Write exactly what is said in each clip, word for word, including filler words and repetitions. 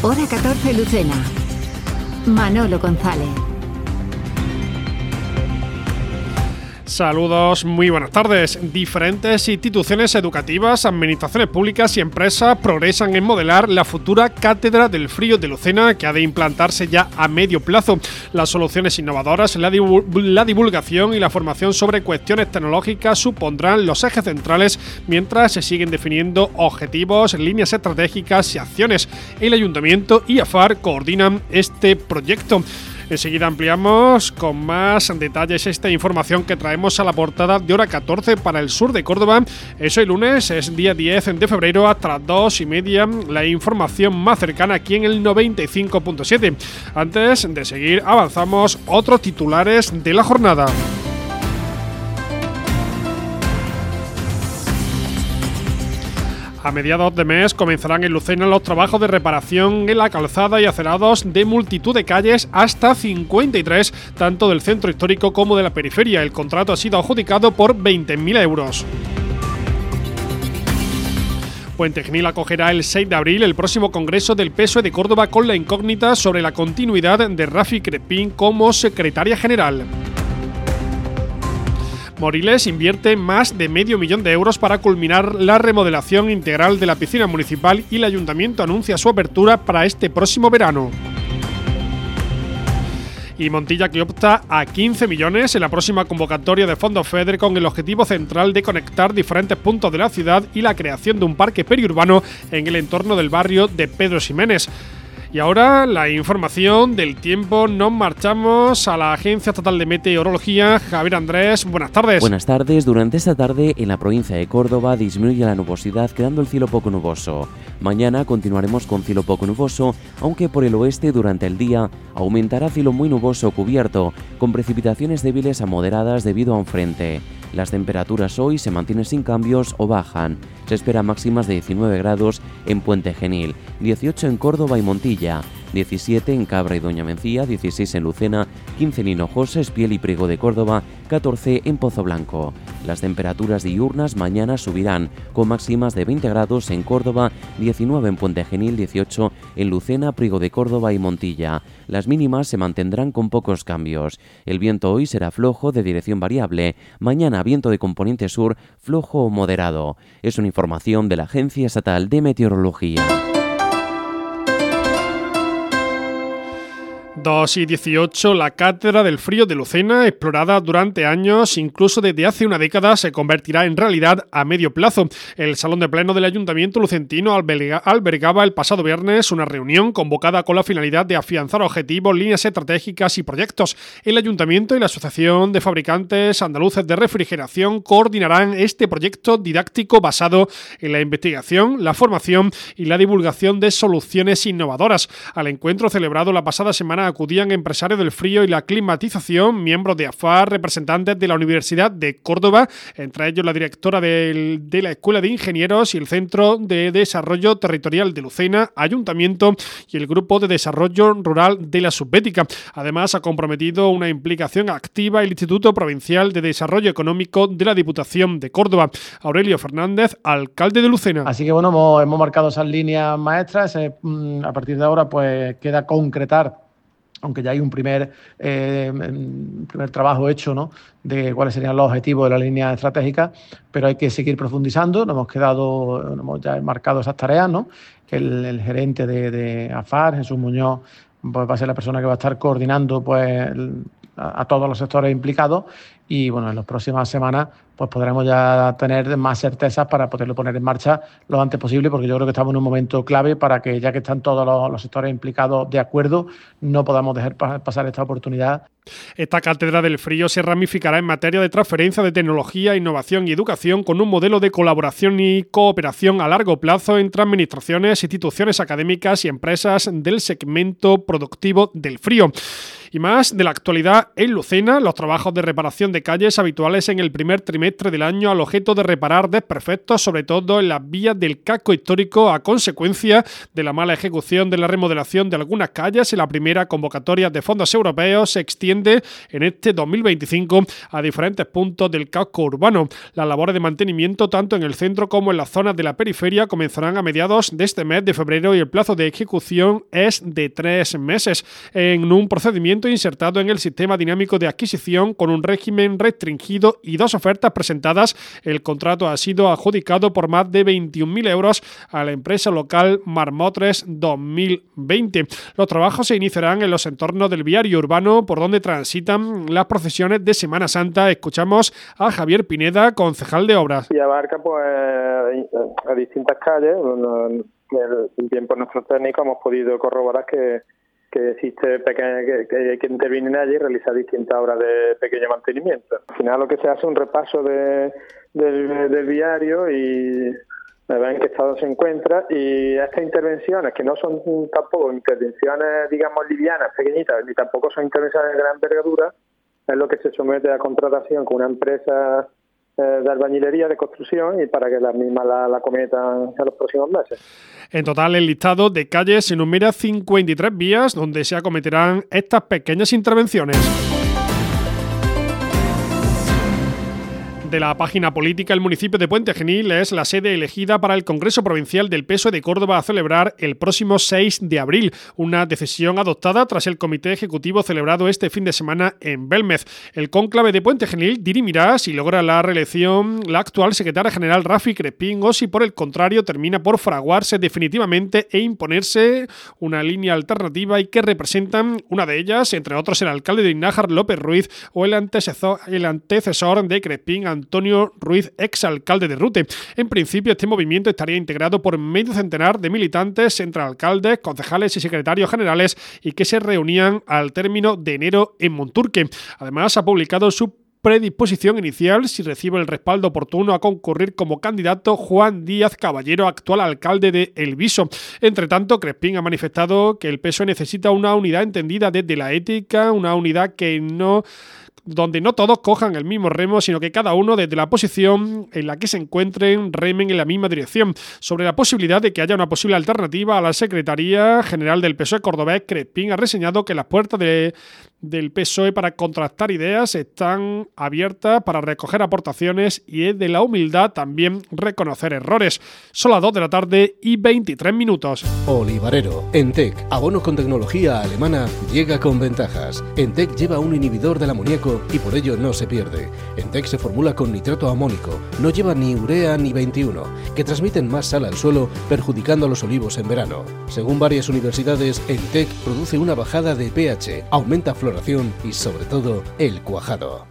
Hora catorce Lucena. Manolo González. Saludos, muy buenas tardes. Diferentes instituciones educativas, administraciones públicas y empresas progresan en modelar la futura Cátedra del Frío de Lucena, que ha de implantarse ya a medio plazo. Las soluciones innovadoras, la, divu- la divulgación y la formación sobre cuestiones tecnológicas supondrán los ejes centrales, mientras se siguen definiendo objetivos, líneas estratégicas y acciones. El Ayuntamiento y AFAR coordinan este proyecto. Enseguida ampliamos con más detalles esta información que traemos a la portada de Hora catorce para el sur de Córdoba. Es hoy lunes, es día diez de febrero, hasta las dos y media. La información más cercana aquí en el noventa y cinco punto siete. Antes de seguir, avanzamos otros titulares de la jornada. A mediados de mes comenzarán en Lucena los trabajos de reparación en la calzada y acerados de multitud de calles, hasta cincuenta y tres, tanto del centro histórico como de la periferia. El contrato ha sido adjudicado por veinte mil euros. Puente Genil acogerá el seis de abril el próximo Congreso del P S O E de Córdoba, con la incógnita sobre la continuidad de Rafi Crespín como secretaria general. Moriles invierte más de medio millón de euros para culminar la remodelación integral de la piscina municipal y el ayuntamiento anuncia su apertura para este próximo verano. Y Montilla, que opta a quince millones en la próxima convocatoria de fondos FEDER, con el objetivo central de conectar diferentes puntos de la ciudad y la creación de un parque periurbano en el entorno del barrio de Pedro Ximénez. Y ahora la información del tiempo. Nos marchamos a la Agencia Estatal de Meteorología. Javier Andrés, buenas tardes. Buenas tardes. Durante esta tarde en la provincia de Córdoba disminuye la nubosidad, quedando el cielo poco nuboso. Mañana continuaremos con cielo poco nuboso, aunque por el oeste durante el día aumentará cielo muy nuboso cubierto, con precipitaciones débiles a moderadas debido a un frente. Las temperaturas hoy se mantienen sin cambios o bajan. Se espera máximas de diecinueve grados en Puente Genil, dieciocho en Córdoba y Montilla, diecisiete en Cabra y Doña Mencía, dieciséis en Lucena, quince en Hinojosa, Espiel y Priego de Córdoba, catorce en Pozo Blanco. Las temperaturas diurnas mañana subirán, con máximas de veinte grados en Córdoba, diecinueve en Puente Genil, dieciocho en Lucena, Priego de Córdoba y Montilla. Las mínimas se mantendrán con pocos cambios. El viento hoy será flojo, de dirección variable. Mañana viento de componente sur, flojo o moderado. Es una información de la Agencia Estatal de Meteorología. dos y dieciocho, la Cátedra del Frío de Lucena, explorada durante años, incluso desde hace una década, se convertirá en realidad a medio plazo. El Salón de Pleno del Ayuntamiento lucentino alberga, albergaba el pasado viernes una reunión convocada con la finalidad de afianzar objetivos, líneas estratégicas y proyectos. El Ayuntamiento y la Asociación de Fabricantes Andaluces de Refrigeración coordinarán este proyecto didáctico basado en la investigación, la formación y la divulgación de soluciones innovadoras. Al encuentro celebrado la pasada semana acudían empresarios del frío y la climatización, miembros de AFAR, representantes de la Universidad de Córdoba, entre ellos la directora de, de la Escuela de Ingenieros y el Centro de Desarrollo Territorial de Lucena, Ayuntamiento y el Grupo de Desarrollo Rural de la Subbética. Además, ha comprometido una implicación activa el Instituto Provincial de Desarrollo Económico de la Diputación de Córdoba. Aurelio Fernández, alcalde de Lucena. Así que bueno, hemos, hemos marcado esas líneas maestras. Eh, a partir de ahora pues queda concretar, aunque ya hay un primer, eh, primer trabajo hecho, ¿no?, de cuáles serían los objetivos de la línea estratégica, pero hay que seguir profundizando. Nos hemos quedado, nos hemos ya marcado esas tareas, ¿no? Que el, el gerente de, de AFAR, Jesús Muñoz, pues va a ser la persona que va a estar coordinando pues a, a todos los sectores implicados, y bueno, en las próximas semanas pues podremos ya tener más certezas para poderlo poner en marcha lo antes posible, porque yo creo que estamos en un momento clave para que, ya que están todos los, los sectores implicados de acuerdo, no podamos dejar pasar esta oportunidad. Esta Cátedra del Frío se ramificará en materia de transferencia de tecnología, innovación y educación, con un modelo de colaboración y cooperación a largo plazo entre administraciones, instituciones académicas y empresas del segmento productivo del frío. Y más de la actualidad en Lucena, los trabajos de reparación de calles habituales en el primer trimestre trimestre del año al objeto de reparar desperfectos, sobre todo en las vías del casco histórico, a consecuencia de la mala ejecución de la remodelación de algunas calles. En la primera convocatoria de fondos europeos se extiende en este dos mil veinticinco a diferentes puntos del casco urbano. Las labores de mantenimiento, tanto en el centro como en las zonas de la periferia, comenzarán a mediados de este mes de febrero y el plazo de ejecución es de tres meses, en un procedimiento insertado en el sistema dinámico de adquisición con un régimen restringido y dos ofertas presentadas. El contrato ha sido adjudicado por más de veintiún mil euros a la empresa local Marmotres dos mil veinte. Los trabajos se iniciarán en los entornos del viario urbano por donde transitan las procesiones de Semana Santa. Escuchamos a Javier Pineda, concejal de obras. Y abarca pues a distintas calles. En tiempo nuestros técnicos hemos podido corroborar que, que existe pequeña, que, que hay que intervenir allí y realizar distintas obras de pequeño mantenimiento. Al final lo que se hace es un repaso de, del, del viario y ver en qué estado se encuentra, y estas intervenciones, que no son tampoco intervenciones, digamos, livianas, pequeñitas, ni tampoco son intervenciones de gran envergadura, es lo que se somete a contratación con una empresa eh, de albañilería, de construcción, y para que las mismas la, la cometan en los próximos meses. En total, el listado de calles enumera cincuenta y tres vías donde se acometerán estas pequeñas intervenciones. De la página política, el municipio de Puente Genil es la sede elegida para el Congreso Provincial del P S O E de Córdoba a celebrar el próximo seis de abril, una decisión adoptada tras el comité ejecutivo celebrado este fin de semana en Belmez. El cónclave de Puente Genil dirimirá si logra la reelección la actual secretaria general Rafi Crespín o si por el contrario termina por fraguarse definitivamente e imponerse una línea alternativa y que representan una de ellas, entre otros el alcalde de Nájar, López Ruiz, o el antecesor, el antecesor de Crespín, Antonio Ruiz, exalcalde de Rute. En principio, este movimiento estaría integrado por medio centenar de militantes entre alcaldes, concejales y secretarios generales y que se reunían al término de enero en Monturque. Además, ha publicado su predisposición inicial si recibe el respaldo oportuno a concurrir como candidato Juan Díaz Caballero, actual alcalde de El Viso. Entre tanto, Crespín ha manifestado que el P S O E necesita una unidad entendida desde la ética, una unidad que no... donde no todos cojan el mismo remo, sino que cada uno desde la posición en la que se encuentren remen en la misma dirección. Sobre la posibilidad de que haya una posible alternativa a la Secretaría General del P S O E cordobés, Crespín ha reseñado que las puertas de, del P S O E para contrastar ideas están abiertas para recoger aportaciones y es de la humildad también reconocer errores. Son las dos de la tarde y veintitrés minutos. Olivarero. Entec, abono con tecnología alemana, llega con ventajas. Entec lleva un inhibidor del amoníaco y por ello no se pierde. Entec se formula con nitrato amónico, no lleva ni urea ni veintiuno, que transmiten más sal al suelo, perjudicando a los olivos en verano. Según varias universidades, Entec produce una bajada de pH, aumenta floración y sobre todo el cuajado.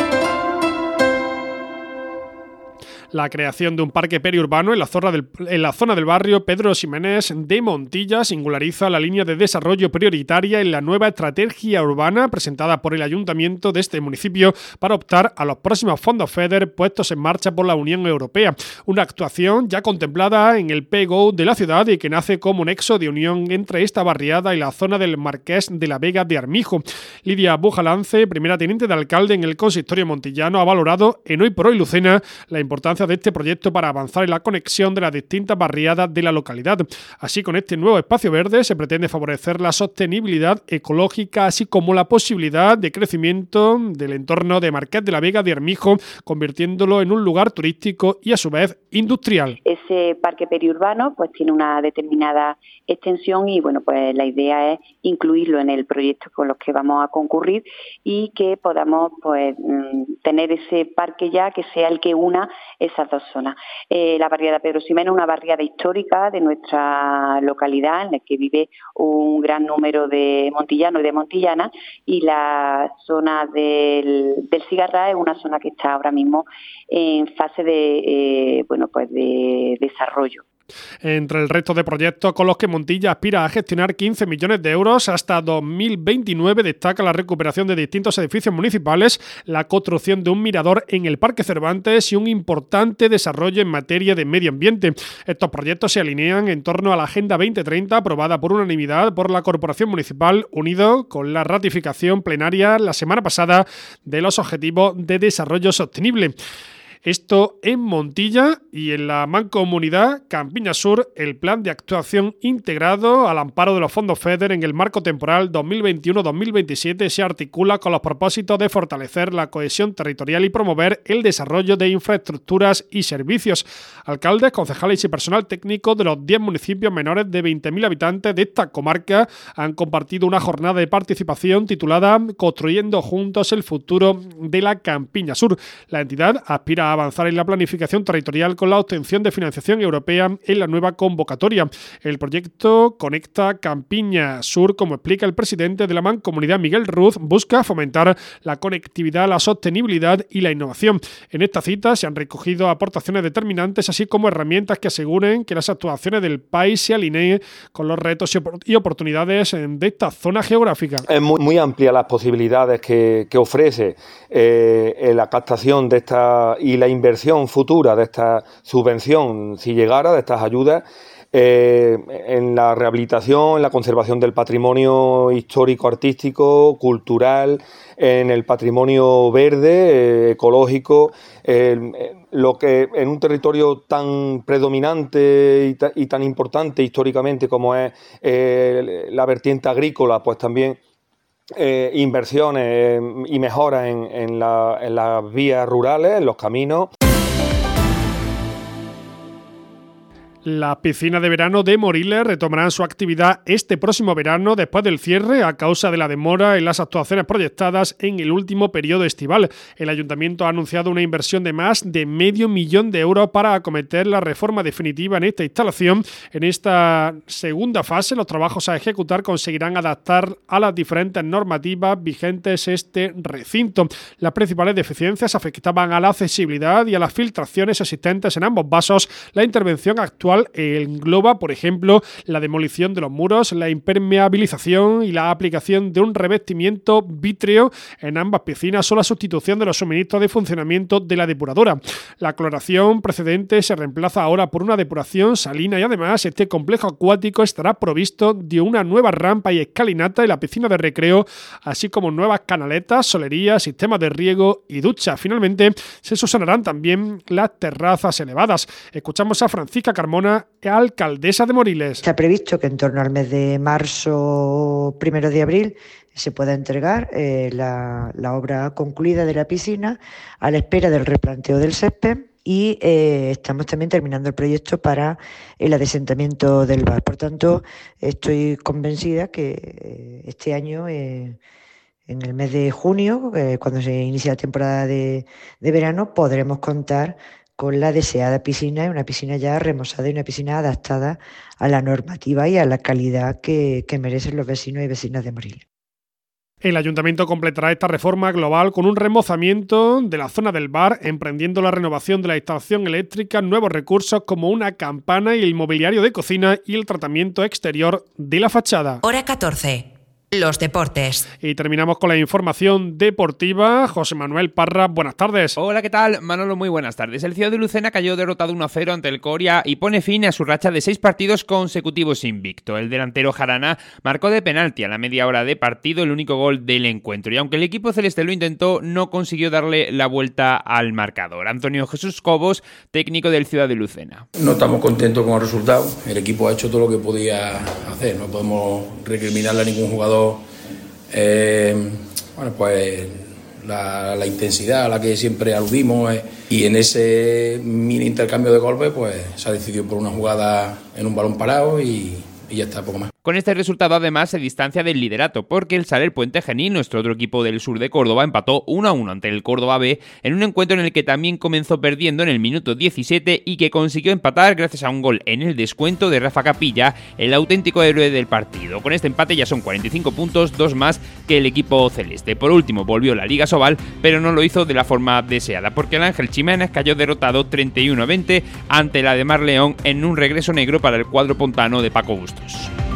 La creación de un parque periurbano en la zona del, en la zona del barrio Pedro Ximénez de Montilla singulariza la línea de desarrollo prioritaria en la nueva estrategia urbana presentada por el ayuntamiento de este municipio para optar a los próximos fondos FEDER puestos en marcha por la Unión Europea. Una actuación ya contemplada en el P G O de la ciudad y que nace como nexo de unión entre esta barriada y la zona del Marqués de la Vega de Armijo. Lidia Bujalance, primera teniente de alcalde en el consistorio montillano, ha valorado en Hoy por Hoy Lucena la importancia de este proyecto para avanzar en la conexión de las distintas barriadas de la localidad. Así, con este nuevo espacio verde se pretende favorecer la sostenibilidad ecológica, así como la posibilidad de crecimiento del entorno de Marqués de la Vega de Armijo, convirtiéndolo en un lugar turístico y a su vez industrial. Ese parque periurbano pues tiene una determinada extensión y bueno, pues la idea es incluirlo en el proyecto con los que vamos a concurrir y que podamos pues tener ese parque ya que sea el que una esas dos zonas. Eh, la barriada Pedro Ximénez es una barriada histórica de nuestra localidad en la que vive un gran número de montillanos y de montillanas, y la zona del, del Cigarrá es una zona que está ahora mismo en fase de eh, bueno pues de desarrollo. Entre el resto de proyectos con los que Montilla aspira a gestionar quince millones de euros hasta dos mil veintinueve, destaca la recuperación de distintos edificios municipales, la construcción de un mirador en el Parque Cervantes y un importante desarrollo en materia de medio ambiente. Estos proyectos se alinean en torno a la Agenda veinte treinta aprobada por unanimidad por la Corporación Municipal, unido con la ratificación plenaria la semana pasada de los Objetivos de Desarrollo Sostenible. Esto en Montilla y en la Mancomunidad Campiña Sur, el plan de actuación integrado al amparo de los fondos FEDER en el marco temporal dos mil veintiuno dos mil veintisiete se articula con los propósitos de fortalecer la cohesión territorial y promover el desarrollo de infraestructuras y servicios. Alcaldes, concejales y personal técnico de los diez municipios menores de veinte mil habitantes de esta comarca han compartido una jornada de participación titulada Construyendo Juntos el Futuro de la Campiña Sur. La entidad aspira a avanzar en la planificación territorial con la obtención de financiación europea en la nueva convocatoria. El proyecto Conecta Campiña Sur, como explica el presidente de la Mancomunidad, Miguel Ruz, busca fomentar la conectividad, la sostenibilidad y la innovación. En esta cita se han recogido aportaciones determinantes, así como herramientas que aseguren que las actuaciones del país se alineen con los retos y oportunidades de esta zona geográfica. Es muy, muy amplia las posibilidades que, que ofrece eh, la captación de esta y la inversión futura de esta subvención, si llegara, de estas ayudas, eh, en la rehabilitación, en la conservación del patrimonio histórico, artístico, cultural, en el patrimonio verde, eh, ecológico, eh, lo que en un territorio tan predominante y, ta, y tan importante históricamente como es eh, la vertiente agrícola, pues también eh, inversiones eh, y mejoras en, en, la, en las vías rurales, en los caminos. Las piscinas de verano de Moriles retomarán su actividad este próximo verano después del cierre a causa de la demora en las actuaciones proyectadas en el último periodo estival. El ayuntamiento ha anunciado una inversión de más de medio millón de euros para acometer la reforma definitiva en esta instalación. En esta segunda fase, los trabajos a ejecutar conseguirán adaptar a las diferentes normativas vigentes este recinto. Las principales deficiencias afectaban a la accesibilidad y a las filtraciones existentes en ambos vasos. La intervención actual engloba, por ejemplo, la demolición de los muros, la impermeabilización y la aplicación de un revestimiento vítreo en ambas piscinas o la sustitución de los suministros de funcionamiento de la depuradora. La cloración precedente se reemplaza ahora por una depuración salina y además este complejo acuático estará provisto de una nueva rampa y escalinata en la piscina de recreo, así como nuevas canaletas, solerías, sistemas de riego y ducha. Finalmente, se subsanarán también las terrazas elevadas. Escuchamos a Francisca Carmona, alcaldesa de Moriles. Está previsto que en torno al mes de marzo, primero de abril, se pueda entregar eh, la, la obra concluida de la piscina a la espera del replanteo del césped y eh, estamos también terminando el proyecto para el adesentamiento del bar. Por tanto, estoy convencida que eh, este año, eh, en el mes de junio, eh, cuando se inicia la temporada de, de verano, podremos contar con la deseada piscina, una piscina ya remozada y una piscina adaptada a la normativa y a la calidad que, que merecen los vecinos y vecinas de Moriles. El ayuntamiento completará esta reforma global con un remozamiento de la zona del bar, emprendiendo la renovación de la instalación eléctrica, nuevos recursos como una campana y el mobiliario de cocina y el tratamiento exterior de la fachada. Hora catorce. Los deportes. Y terminamos con la información deportiva. José Manuel Parra, buenas tardes. Hola, ¿qué tal? Manolo, muy buenas tardes. El Ciudad de Lucena cayó derrotado uno a cero ante el Coria y pone fin a su racha de seis partidos consecutivos invicto. El delantero Jarana marcó de penalti a la media hora de partido el único gol del encuentro. Y aunque el equipo celeste lo intentó, no consiguió darle la vuelta al marcador. Antonio Jesús Cobos, técnico del Ciudad de Lucena. No estamos contentos con el resultado. El equipo ha hecho todo lo que podía hacer. No podemos recriminarle a ningún jugador Eh, bueno, pues la, la intensidad a la que siempre aludimos eh, y en ese mini intercambio de golpes pues se ha decidido por una jugada en un balón parado y, y ya está, poco más. Con este resultado además se distancia del liderato porque el Saler Puente Genil, nuestro otro equipo del sur de Córdoba, empató uno a uno ante el Córdoba B en un encuentro en el que también comenzó perdiendo en el minuto diecisiete y que consiguió empatar gracias a un gol en el descuento de Rafa Capilla, el auténtico héroe del partido. Con este empate ya son cuarenta y cinco puntos, dos más que el equipo celeste. Por último volvió la Liga Sobal, pero no lo hizo de la forma deseada porque el Ángel Chimenas cayó derrotado treinta y uno a veinte ante la de Mar León en un regreso negro para el cuadro pontano de Paco Bustos.